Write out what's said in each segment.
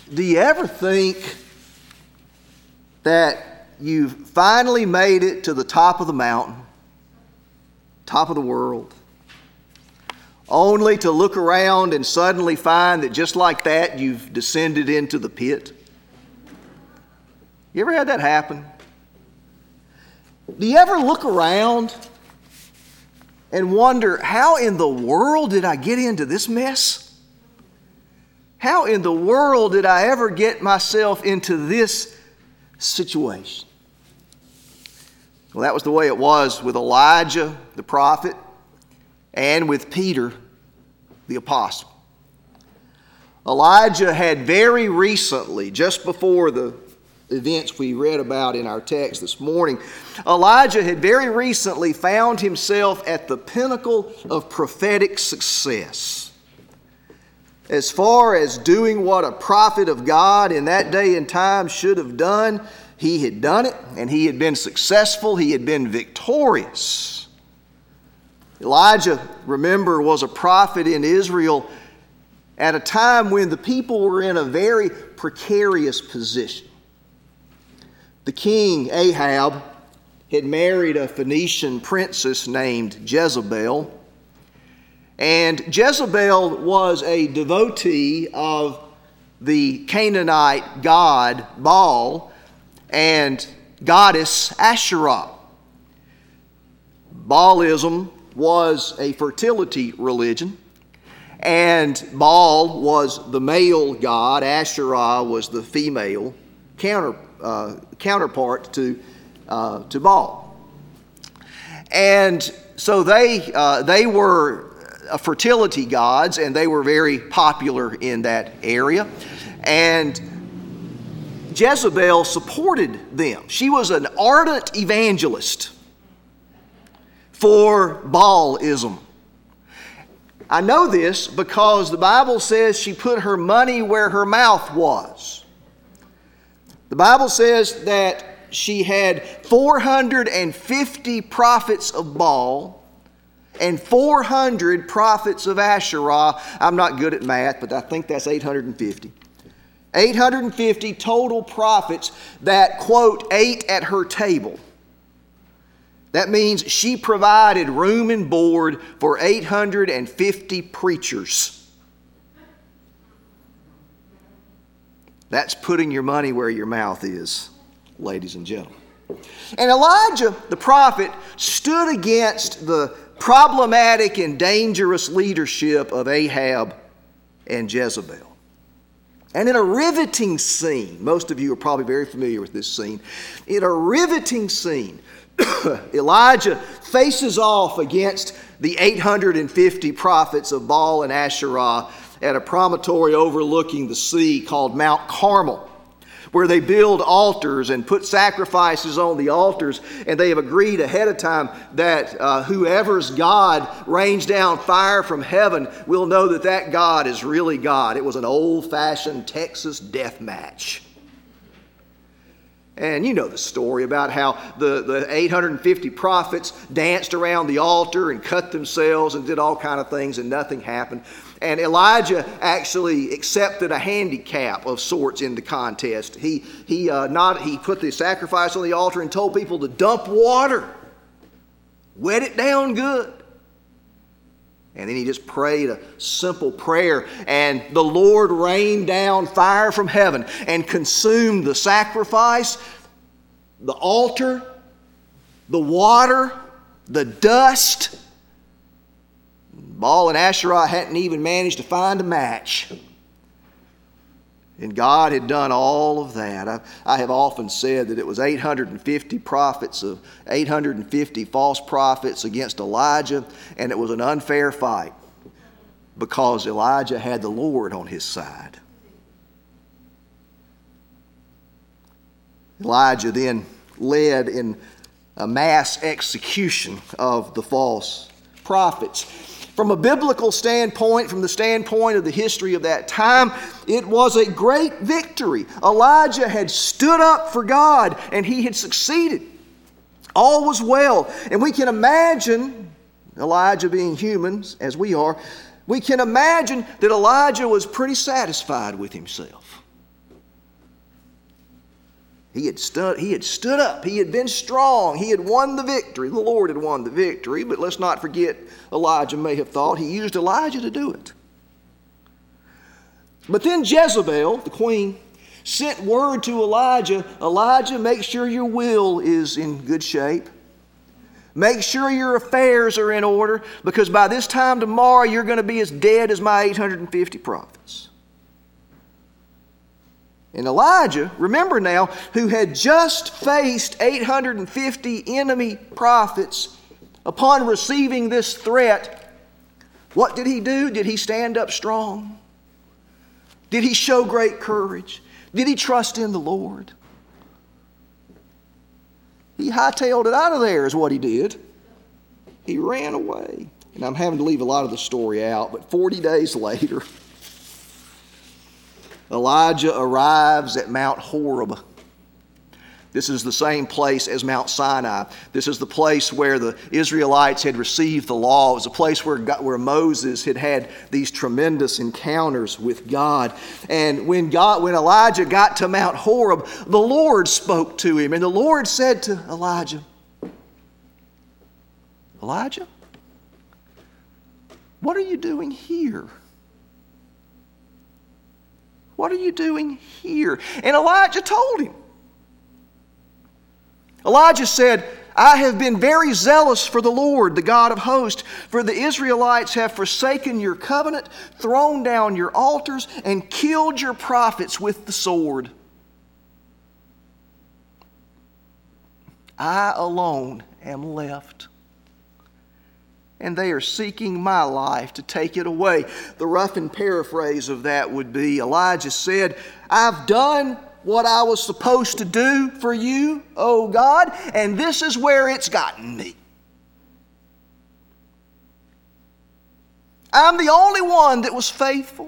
Do you ever think that you've finally made it to the top of the mountain, top of the world, only to look around and suddenly find that just like that, you've descended into the pit? You ever had that happen? Do you ever look around and wonder, how in the world did I get into this mess? How in the world did I ever get myself into this situation? Well, that was the way it was with Elijah, the prophet, and with Peter, the apostle. Elijah had very recently, just before the events we read about in our text this morning, Elijah had very recently found himself at the pinnacle of prophetic success. As far as doing what a prophet of God in that day and time should have done, he had done it, and he had been successful. He had been victorious. Elijah, remember, was a prophet in Israel at a time when the people were in a very precarious position. The king, Ahab, had married a Phoenician princess named Jezebel. And Jezebel was a devotee of the Canaanite god Baal and goddess Asherah. Baalism was a fertility religion, and Baal was the male god, Asherah was the female counterpart to Baal. And so they were fertility gods, and they were very popular in that area. And Jezebel supported them. She was an ardent evangelist for Baalism. I know this because the Bible says she put her money where her mouth was. The Bible says that she had 450 prophets of Baal and 400 prophets of Asherah. I'm not good at math, but I think that's 850. 850 total prophets that, quote, ate at her table. That means she provided room and board for 850 preachers. That's putting your money where your mouth is, ladies and gentlemen. And Elijah, the prophet, stood against the problematic and dangerous leadership of Ahab and Jezebel. And in a riveting scene, most of you are probably very familiar with this scene. In a riveting scene, Elijah faces off against the 850 prophets of Baal and Asherah at a promontory overlooking the sea called Mount Carmel, where they build altars and put sacrifices on the altars, and they have agreed ahead of time that whoever's God rains down fire from heaven will know that that God is really God. It was an old-fashioned Texas death match. And you know the story about how the 850 prophets danced around the altar and cut themselves and did all kind of things, and nothing happened. And Elijah actually accepted a handicap of sorts in the contest. He put the sacrifice on the altar and told people to dump water, wet it down good. And then he just prayed a simple prayer, and the Lord rained down fire from heaven and consumed the sacrifice, the altar, the water, the dust. Baal and Asherah hadn't even managed to find a match. And God had done all of that. I have often said that it was 850 false prophets against Elijah, and it was an unfair fight because Elijah had the Lord on his side. Elijah then led in a mass execution of the false prophets. From a biblical standpoint, from the standpoint of the history of that time, it was a great victory. Elijah had stood up for God, and he had succeeded. All was well. And we can imagine, Elijah being human as we are, we can imagine that Elijah was pretty satisfied with himself. He had stood up. He had been strong. He had won the victory. The Lord had won the victory. But let's not forget, Elijah may have thought he used Elijah to do it. But then Jezebel, the queen, sent word to Elijah, Elijah, make sure your will is in good shape. Make sure your affairs are in order, because by this time tomorrow you're going to be as dead as my 850 prophets. And Elijah, remember now, who had just faced 850 enemy prophets, upon receiving this threat, what did he do? Did he stand up strong? Did he show great courage? Did he trust in the Lord? He hightailed it out of there is what he did. He ran away. And I'm having to leave a lot of the story out, but 40 days later, Elijah arrives at Mount Horeb. This is the same place as Mount Sinai. This is the place where the Israelites had received the law. It was a place where Moses had had these tremendous encounters with God. And when Elijah got to Mount Horeb, the Lord spoke to him. And the Lord said to Elijah, Elijah, what are you doing here? What are you doing here? And Elijah told him. Elijah said, I have been very zealous for the Lord, the God of hosts, for the Israelites have forsaken your covenant, thrown down your altars, and killed your prophets with the sword. I alone am left, and they are seeking my life to take it away. The roughened paraphrase of that would be, Elijah said, I've done what I was supposed to do for you, oh God, and this is where it's gotten me. I'm the only one that was faithful,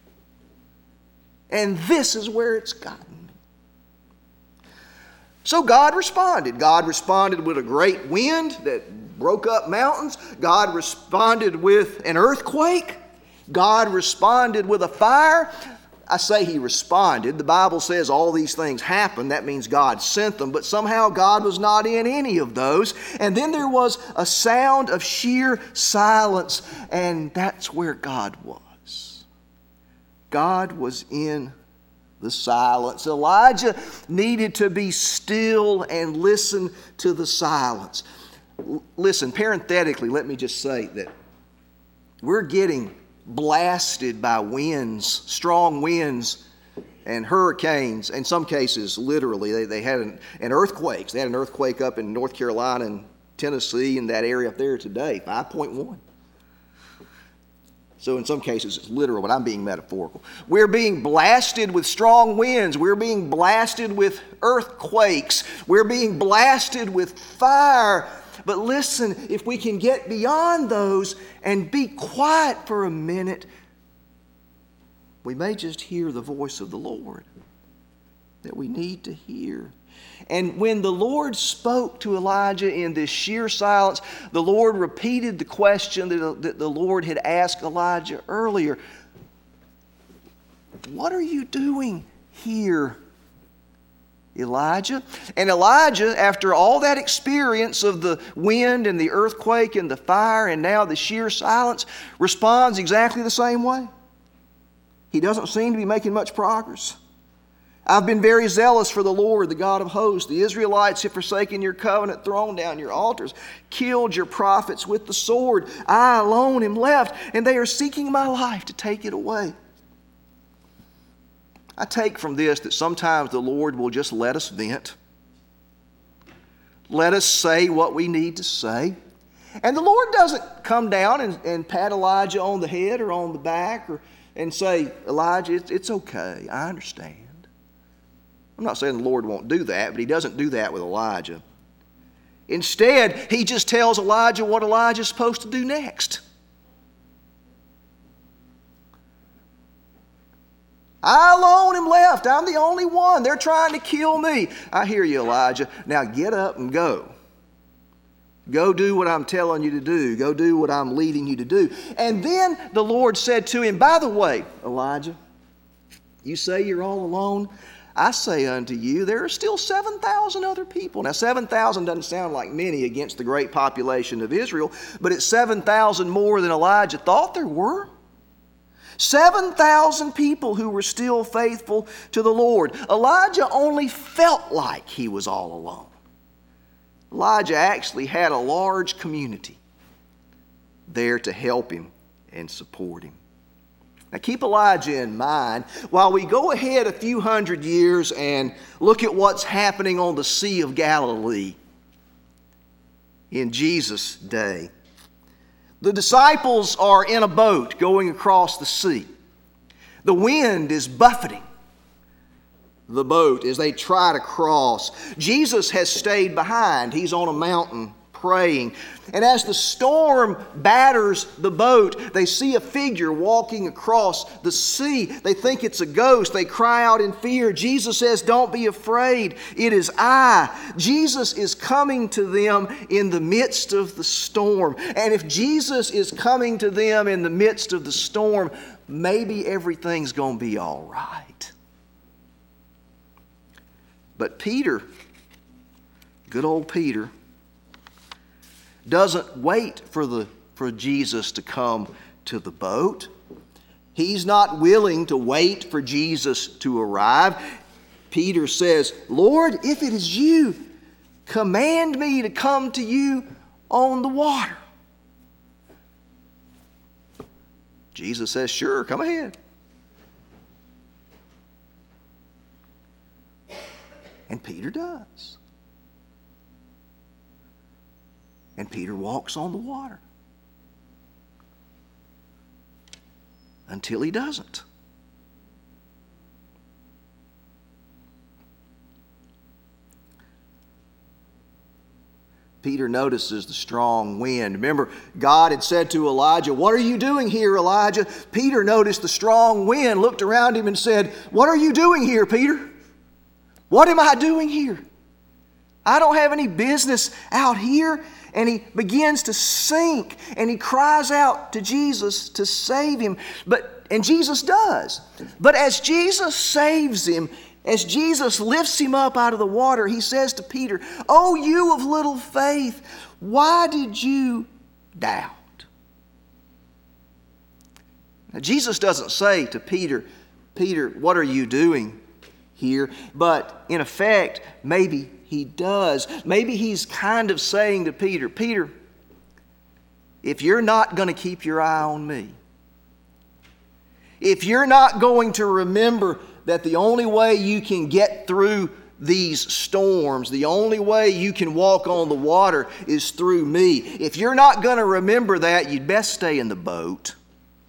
and this is where it's gotten me. So God responded. God responded with a great wind that broke up mountains. God responded with an earthquake. God responded with a fire. I say he responded. The Bible says all these things happened. That means God sent them. But somehow God was not in any of those. And then there was a sound of sheer silence. And that's where God was. God was in the silence. Elijah needed to be still and listen to the silence. Listen, parenthetically, let me just say that we're getting blasted by winds, strong winds and hurricanes. In some cases, literally, they had an earthquake. They had an earthquake up in North Carolina and Tennessee and that area up there today, 5.1. So in some cases it's literal, but I'm being metaphorical. We're being blasted with strong winds. We're being blasted with earthquakes. We're being blasted with fire. But listen, if we can get beyond those and be quiet for a minute, we may just hear the voice of the Lord that we need to hear. And when the Lord spoke to Elijah in this sheer silence, the Lord repeated the question that the Lord had asked Elijah earlier. What are you doing here, Elijah? And Elijah, after all that experience of the wind and the earthquake and the fire and now the sheer silence, responds exactly the same way. He doesn't seem to be making much progress. I've been very zealous for the Lord, the God of hosts. The Israelites have forsaken your covenant, thrown down your altars, killed your prophets with the sword. I alone am left, and they are seeking my life to take it away. I take from this that sometimes the Lord will just let us vent. Let us say what we need to say. And the Lord doesn't come down and pat Elijah on the head or on the back and say, Elijah, it's okay, I understand. I'm not saying the Lord won't do that, but he doesn't do that with Elijah. Instead, he just tells Elijah what Elijah's supposed to do next. I alone am left. I'm the only one. They're trying to kill me. I hear you, Elijah. Now get up and go. Go do what I'm telling you to do. Go do what I'm leading you to do. And then the Lord said to him, by the way, Elijah, you say you're all alone. I say unto you, there are still 7,000 other people. Now, 7,000 doesn't sound like many against the great population of Israel, but it's 7,000 more than Elijah thought there were. 7,000 people who were still faithful to the Lord. Elijah only felt like he was all alone. Elijah actually had a large community there to help him and support him. Now keep Elijah in mind while we go ahead a few hundred years and look at what's happening on the Sea of Galilee in Jesus' day. The disciples are in a boat going across the sea. The wind is buffeting the boat as they try to cross. Jesus has stayed behind. He's on a mountain praying. And as the storm batters the boat, they see a figure walking across the sea. They think it's a ghost. They cry out in fear. Jesus says, "Don't be afraid. It is I." Jesus is coming to them in the midst of the storm. And if Jesus is coming to them in the midst of the storm, maybe everything's going to be all right. But Peter, good old Peter, doesn't wait for Jesus to come to the boat. He's not willing to wait for Jesus to arrive. Peter says, "Lord, if it is you, command me to come to you on the water." Jesus says, "Sure, come ahead." And Peter does. And Peter walks on the water until he doesn't. Peter notices the strong wind. Remember, God had said to Elijah, "What are you doing here, Elijah?" Peter noticed the strong wind, looked around him and said, "What are you doing here, Peter? What am I doing here? I don't have any business out here." And he begins to sink, and he cries out to Jesus to save him. And Jesus does. But as Jesus saves him, as Jesus lifts him up out of the water, he says to Peter, "Oh, you of little faith, why did you doubt?" Now, Jesus doesn't say to Peter, "Peter, what are you doing here?" But in effect, maybe he does. Maybe he's kind of saying to Peter, "Peter, if you're not going to keep your eye on me, if you're not going to remember that the only way you can get through these storms, the only way you can walk on the water is through me, if you're not going to remember that, you'd best stay in the boat."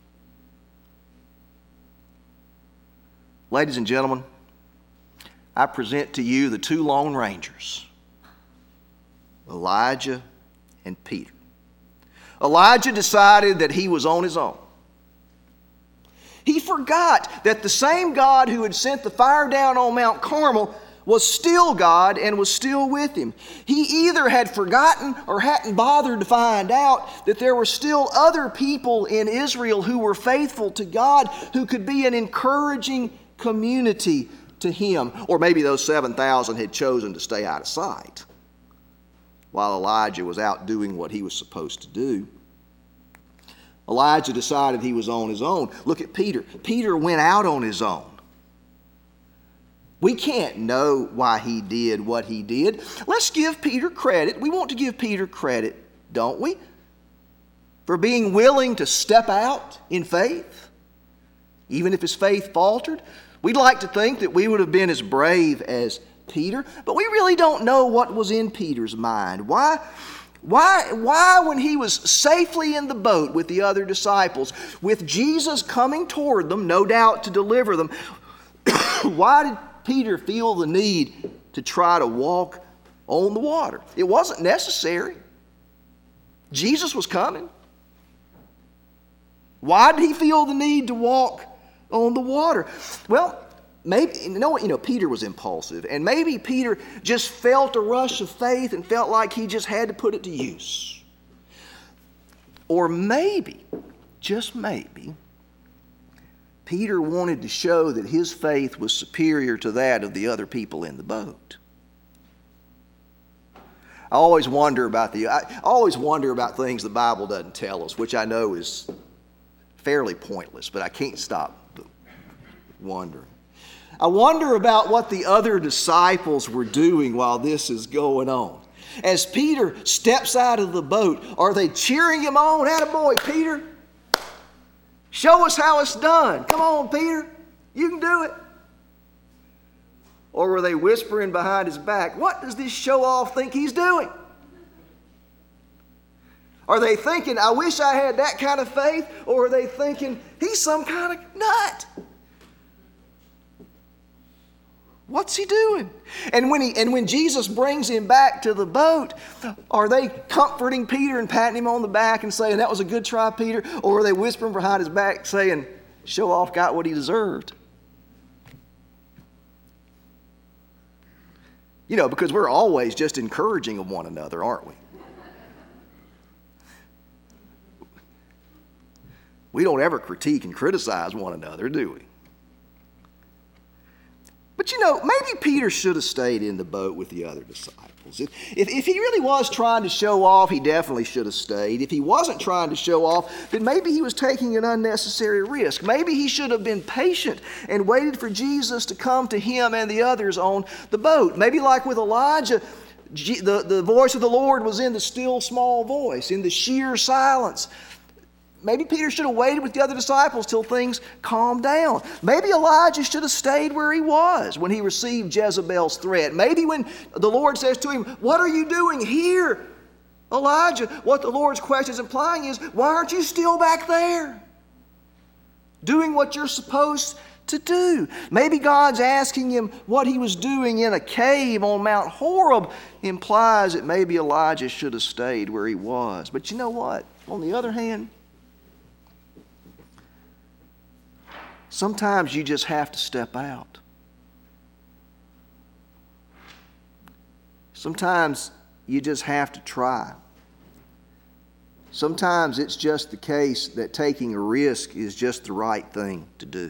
Ladies and gentlemen, I present to you the two Lone Rangers, Elijah and Peter. Elijah decided that he was on his own. He forgot that the same God who had sent the fire down on Mount Carmel was still God and was still with him. He either had forgotten or hadn't bothered to find out that there were still other people in Israel who were faithful to God, who could be an encouraging community to him. Or maybe those 7,000 had chosen to stay out of sight while Elijah was out doing what he was supposed to do. Elijah decided he was on his own. Look at Peter. Peter went out on his own. We can't know why he did what he did. Let's give Peter credit. We want to give Peter credit, don't we? For being willing to step out in faith, even if his faith faltered. We'd like to think that we would have been as brave as Peter, but we really don't know what was in Peter's mind. Why when he was safely in the boat with the other disciples, with Jesus coming toward them, no doubt to deliver them, why did Peter feel the need to try to walk on the water? It wasn't necessary. Jesus was coming. Why did he feel the need to walk on the water? Well, maybe, Peter was impulsive, and maybe Peter just felt a rush of faith and felt like he just had to put it to use. Or maybe, just maybe, Peter wanted to show that his faith was superior to that of the other people in the boat. I always wonder about things the Bible doesn't tell us, which I know is fairly pointless, but I can't stop wondering. I wonder about what the other disciples were doing while this is going on. As Peter steps out of the boat, are they cheering him on? Attaboy, Peter. Show us how it's done. Come on, Peter. You can do it. Or were they whispering behind his back, what does this show-off think he's doing? Are they thinking, I wish I had that kind of faith? Or are they thinking, he's some kind of nut? What's he doing? And when Jesus brings him back to the boat, are they comforting Peter and patting him on the back and saying, that was a good try, Peter? Or are they whispering behind his back saying, show off got what he deserved? You know, because we're always just encouraging of one another, aren't we? We don't ever critique and criticize one another, do we? But you know, maybe Peter should have stayed in the boat with the other disciples. If he really was trying to show off, he definitely should have stayed. If he wasn't trying to show off, then maybe he was taking an unnecessary risk. Maybe he should have been patient and waited for Jesus to come to him and the others on the boat. Maybe like with Elijah, the voice of the Lord was in the still small voice, in the sheer silence. Maybe Peter should have waited with the other disciples till things calmed down. Maybe Elijah should have stayed where he was when he received Jezebel's threat. Maybe when the Lord says to him, what are you doing here, Elijah? What the Lord's question is implying is, why aren't you still back there doing what you're supposed to do? Maybe God's asking him what he was doing in a cave on Mount Horeb implies that maybe Elijah should have stayed where he was. But you know what? On the other hand, sometimes you just have to step out. Sometimes you just have to try. Sometimes it's just the case that taking a risk is just the right thing to do.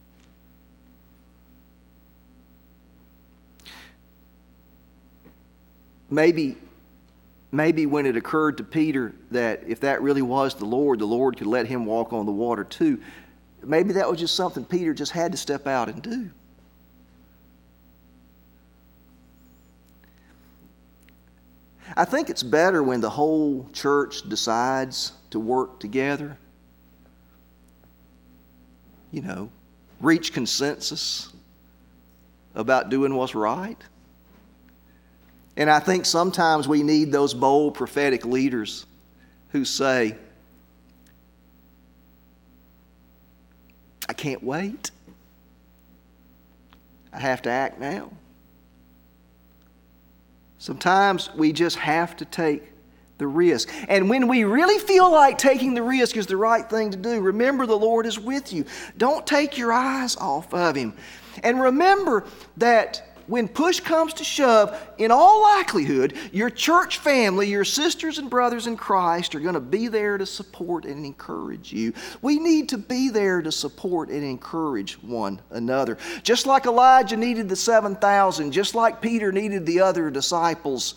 Maybe when it occurred to Peter that if that really was the Lord could let him walk on the water too. Maybe that was just something Peter just had to step out and do. I think it's better when the whole church decides to work together. You know, reach consensus about doing what's right. And I think sometimes we need those bold prophetic leaders who say, I can't wait. I have to act now. Sometimes we just have to take the risk. And when we really feel like taking the risk is the right thing to do, remember the Lord is with you. Don't take your eyes off of Him. And remember that when push comes to shove, in all likelihood, your church family, your sisters and brothers in Christ are going to be there to support and encourage you. We need to be there to support and encourage one another. Just like Elijah needed the 7,000, just like Peter needed the other disciples,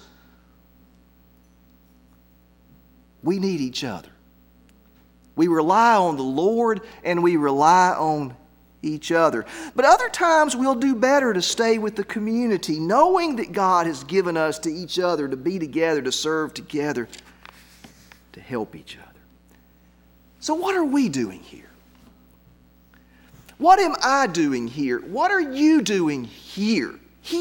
we need each other. We rely on the Lord and we rely on each other. But other times we'll do better to stay with the community, knowing that God has given us to each other to be together, to serve together, to help each other. So what are we doing here? What am I doing here? What are you doing here?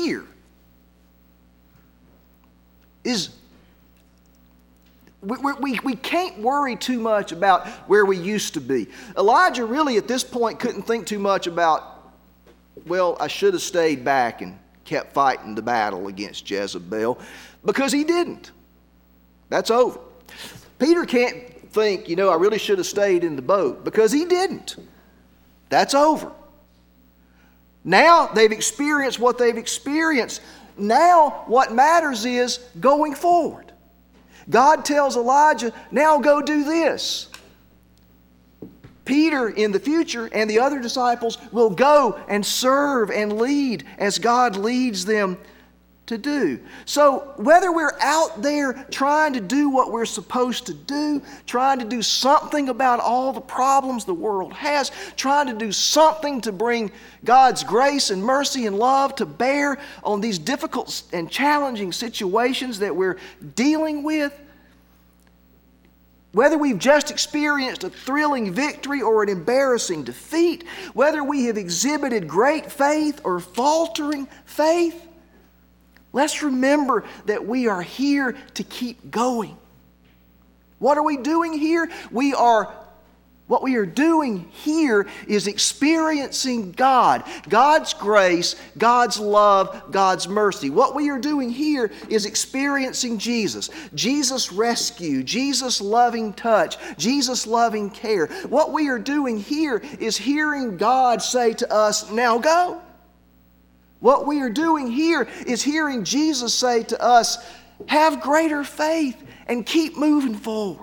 We can't worry too much about where we used to be. Elijah really at this point couldn't think too much about, well, I should have stayed back and kept fighting the battle against Jezebel, because he didn't. That's over. Peter can't think, I really should have stayed in the boat, because he didn't. That's over. Now they've experienced what they've experienced. Now what matters is going forward. God tells Elijah, now go do this. Peter in the future and the other disciples will go and serve and lead as God leads them to do. So whether we're out there trying to do what we're supposed to do, trying to do something about all the problems the world has, trying to do something to bring God's grace and mercy and love to bear on these difficult and challenging situations that we're dealing with, whether we've just experienced a thrilling victory or an embarrassing defeat, whether we have exhibited great faith or faltering faith, let's remember that we are here to keep going. What are we doing here? What we are doing here is experiencing God, God's grace, God's love, God's mercy. What we are doing here is experiencing Jesus, Jesus' rescue, Jesus' loving touch, Jesus' loving care. What we are doing here is hearing God say to us, "Now go." What we are doing here is hearing Jesus say to us, "Have greater faith and keep moving forward."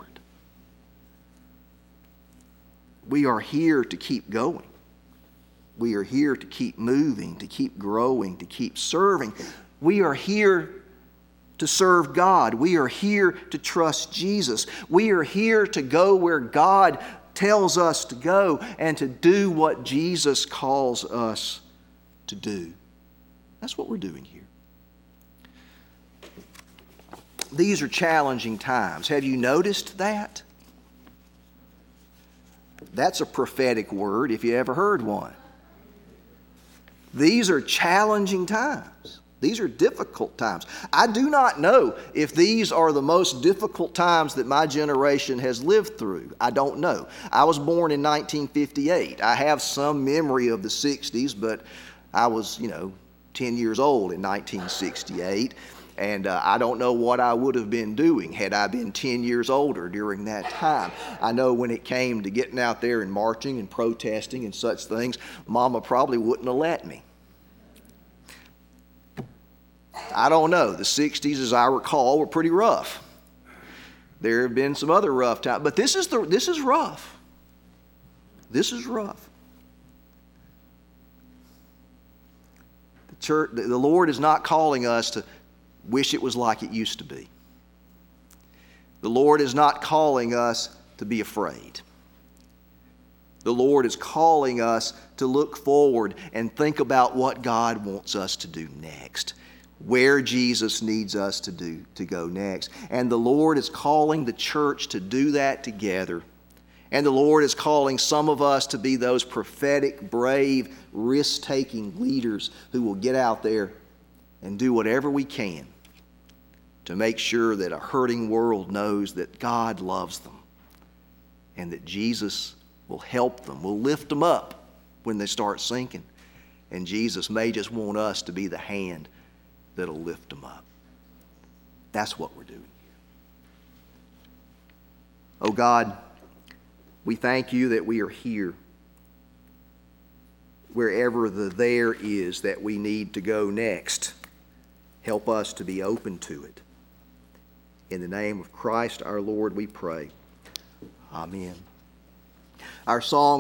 We are here to keep going. We are here to keep moving, to keep growing, to keep serving. We are here to serve God. We are here to trust Jesus. We are here to go where God tells us to go and to do what Jesus calls us to do. That's what we're doing here. These are challenging times. Have you noticed that? That's a prophetic word if you ever heard one. These are challenging times. These are difficult times. I do not know if these are the most difficult times that my generation has lived through. I don't know. I was born in 1958. I have some memory of the 60s, but I was, 10 years old in 1968, and I don't know what I would have been doing had I been 10 years older during that time. I know when it came to getting out there and marching and protesting and such things, Mama probably wouldn't have let me. I don't know. The 60s, as I recall, were pretty rough. There have been some other rough times, but this is rough. This is rough. Church, the Lord is not calling us to wish it was like it used to be. The Lord is not calling us to be afraid. The Lord is calling us to look forward and think about what God wants us to do next, where Jesus needs us to go next. And the Lord is calling the church to do that together. And the Lord is calling some of us to be those prophetic, brave, risk-taking leaders who will get out there and do whatever we can to make sure that a hurting world knows that God loves them and that Jesus will help them, will lift them up when they start sinking. And Jesus may just want us to be the hand that'll lift them up. That's what we're doing here. Oh God, we thank you that we are here. Wherever the there is that we need to go next, help us to be open to it. In the name of Christ our Lord we pray. Amen. Our song